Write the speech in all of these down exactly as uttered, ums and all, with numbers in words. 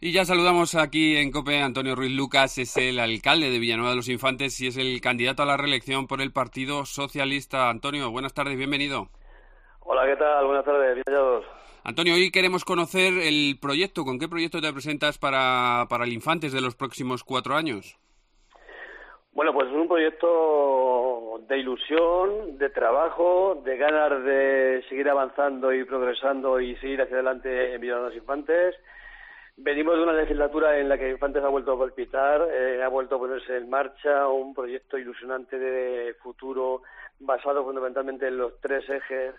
Y ya saludamos aquí en COPE a Antonio Ruiz Lucas, es el alcalde de Villanueva de los Infantes y es el candidato a la reelección por el Partido Socialista. Antonio, buenas tardes, bienvenido. Hola, ¿qué tal? Buenas tardes, bien hallados. Antonio, hoy queremos conocer el proyecto. ¿Con qué proyecto te presentas para, para el Infantes de los próximos cuatro años? Bueno, pues es un proyecto de ilusión, de trabajo, de ganas de seguir avanzando y progresando y seguir hacia adelante en Villanueva de los Infantes. Venimos de una legislatura en la que Infantes ha vuelto a palpitar, eh, ha vuelto a ponerse en marcha un proyecto ilusionante de futuro basado fundamentalmente en los tres ejes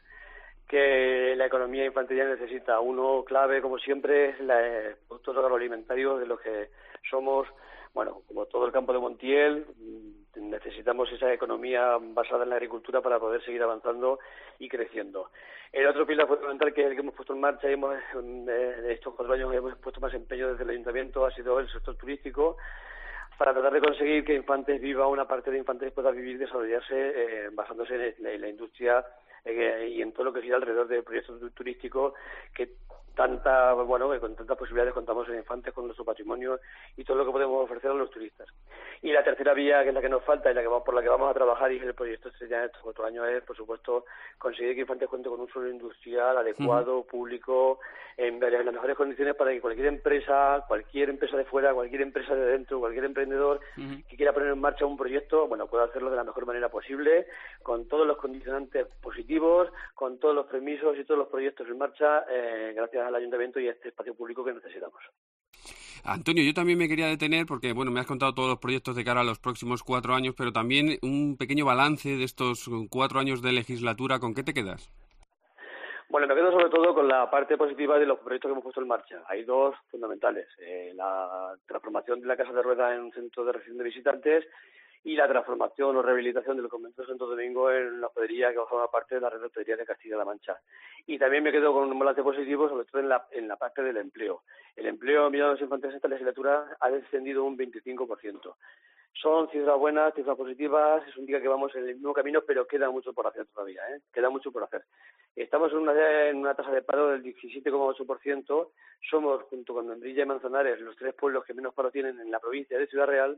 que la economía infantil ya necesita. Uno clave, como siempre, es la, eh, productos agroalimentarios de los que somos, bueno, como todo el campo de Montiel, necesitamos esa economía basada en la agricultura para poder seguir avanzando y creciendo. El otro pilar fundamental, que es el que hemos puesto en marcha y hemos, en estos cuatro años hemos puesto más empeño desde el Ayuntamiento, ha sido el sector turístico, para tratar de conseguir que Infantes viva, una parte de Infantes pueda vivir y desarrollarse eh, basándose en la, en la industria eh, y en todo lo que gira alrededor del proyecto turístico que tanta, bueno, que con tantas posibilidades contamos en Infantes con nuestro patrimonio y todo lo que podemos ofrecer a los turistas. Y la tercera vía, que es la que nos falta y la que vamos, por la que vamos a trabajar, y es el proyecto estrella en estos cuatro años, es, por supuesto, conseguir que Infantes cuente con un suelo industrial adecuado, uh-huh. público, en, en las mejores condiciones para que cualquier empresa, cualquier empresa de fuera, cualquier empresa de dentro, cualquier emprendedor uh-huh. que quiera poner en marcha un proyecto, bueno, pueda hacerlo de la mejor manera posible, con todos los condicionantes positivos, con todos los permisos y todos los proyectos en marcha, eh, gracias al Ayuntamiento y a este espacio público que necesitamos. Antonio, yo también me quería detener porque, bueno, me has contado todos los proyectos de cara a los próximos cuatro años, pero también un pequeño balance de estos cuatro años de legislatura. ¿Con qué te quedas? Bueno, me quedo sobre todo con la parte positiva de los proyectos que hemos puesto en marcha. Hay dos fundamentales. Eh, la transformación de la Casa de Ruedas en un centro de recepción de visitantes y la transformación o rehabilitación del convento de Santo Domingo en la hospedería que forma parte de la red de hospederías de Castilla-La Mancha. Y también me quedo con un balance positivo, sobre todo en la, en la parte del empleo. El empleo en Villanueva de los Infantes en esta legislatura ha descendido un veinticinco por ciento. Son cifras buenas, cifras positivas, es un día que vamos en el mismo camino, pero queda mucho por hacer todavía, ¿eh? Queda mucho por hacer. Estamos en una, en una tasa de paro del diecisiete coma ocho por ciento, somos, junto con Membrilla y Manzanares, los tres pueblos que menos paro tienen en la provincia de Ciudad Real.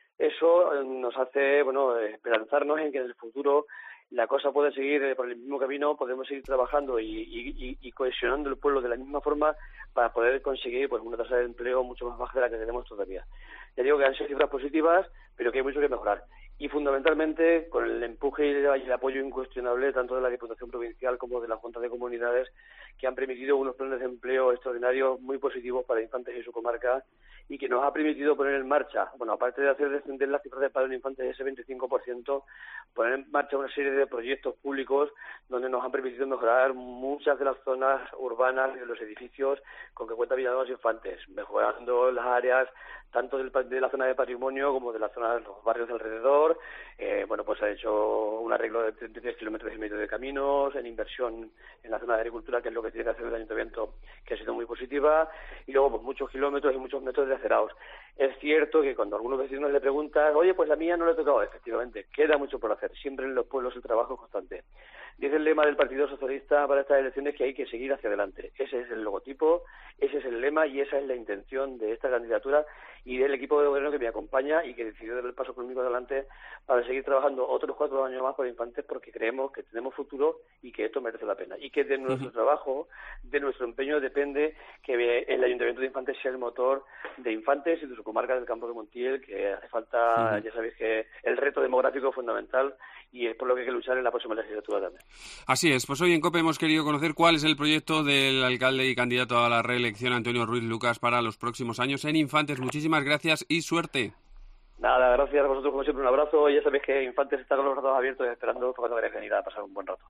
Eso nos hace, bueno, esperanzarnos en que en el futuro la cosa puede seguir por el mismo camino, podemos seguir trabajando y, y, y cohesionando el pueblo de la misma forma para poder conseguir pues una tasa de empleo mucho más baja de la que tenemos todavía. Ya digo que han sido cifras positivas, pero que hay mucho que mejorar. Y fundamentalmente con el empuje y el apoyo incuestionable tanto de la Diputación Provincial como de la Junta de Comunidades, que han permitido unos planes de empleo extraordinarios muy positivos para Infantes y su comarca, y que nos ha permitido poner en marcha, bueno, aparte de hacer descender las cifras de paro en Infantes de ese veinticinco por ciento, poner en marcha una serie de proyectos públicos donde nos han permitido mejorar muchas de las zonas urbanas y de los edificios con que cuenta Villanueva de los Infantes, mejorando las áreas tanto del, de la zona de patrimonio como de la zona de los barrios de alrededor. Eh, bueno, pues ha hecho un arreglo de treinta y tres kilómetros y medio de caminos, en inversión en la zona de agricultura, que es lo que tiene que hacer el Ayuntamiento, que ha sido muy positiva, y luego pues muchos kilómetros y muchos metros de acerados. Es cierto que cuando algunos vecinos le preguntan, oye, pues la mía no le ha tocado, efectivamente, queda mucho por hacer. Siempre en los pueblos el trabajo es constante. Dice el lema del Partido Socialista para estas elecciones que hay que seguir hacia adelante. Ese es el logotipo, ese es el lema y esa es la intención de esta candidatura y del equipo de gobierno que me acompaña y que decidió dar el paso conmigo adelante para seguir trabajando otros cuatro años más por Infantes, porque creemos que tenemos futuro y que esto merece la pena. Y que de nuestro uh-huh. trabajo, de nuestro empeño, depende que el Ayuntamiento de Infantes sea el motor de Infantes y de su comarca del Campo de Montiel, que hace falta, uh-huh. ya sabéis que el reto demográfico es fundamental y es por lo que hay que luchar en la próxima legislatura también. Así es, pues hoy en COPE hemos querido conocer cuál es el proyecto del alcalde y candidato a la reelección Antonio Ruiz Lucas para los próximos años en Infantes. Muchísimas gracias y suerte. Nada, gracias a vosotros como siempre, un abrazo y ya sabéis que Infantes está con los brazos abiertos esperando cuando queráis venir a pasar un buen rato.